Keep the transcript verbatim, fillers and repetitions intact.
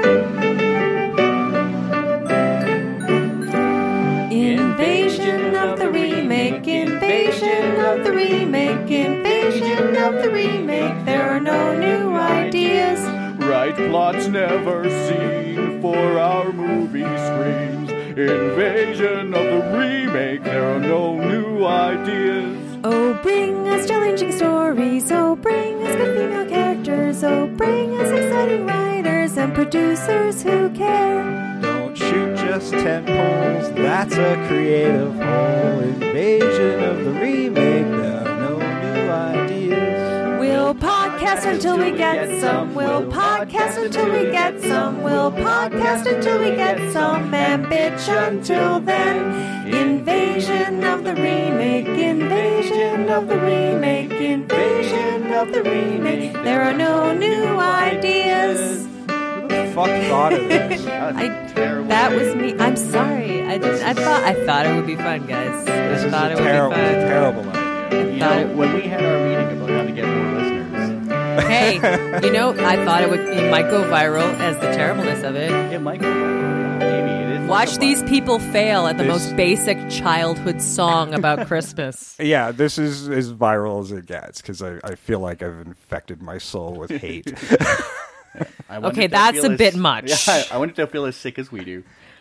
Invasion of the remake, invasion of the remake, invasion of the remake. There are no new ideas. Right plots never seen for our movie screens. Invasion of the remake, there are no new ideas. Oh, bring us challenging stories. Oh, bring us good female characters. Oh, bring us exciting writers and producers who care. Don't shoot just ten poles, that's a creative hole. Invasion of the remake, there are no new ideas. We'll podcast until we get some. We'll podcast until we get some. We'll podcast until we get some. And bitch until then. Invasion of the remake. Invasion of the remake. Invasion of the remake. There are no new ideas. Who the fuck thought of this? I, that was me. I'm sorry. I just I thought I thought it would be fun, guys. This I is thought a it would terrible, be fun. terrible idea. You thought know, it- when we had our meeting about how to get more listeners, Hey, you know, I thought it would it might go viral as the terribleness of it. it might go viral. Yeah, maybe it is. like Watch a these viral. people fail at the This- most basic childhood song about Christmas. Yeah, this is as viral as it gets because I, I feel like I've infected my soul with hate. I want Okay, it to that's feel a as- bit much. Yeah, I, I want it to feel as sick as we do.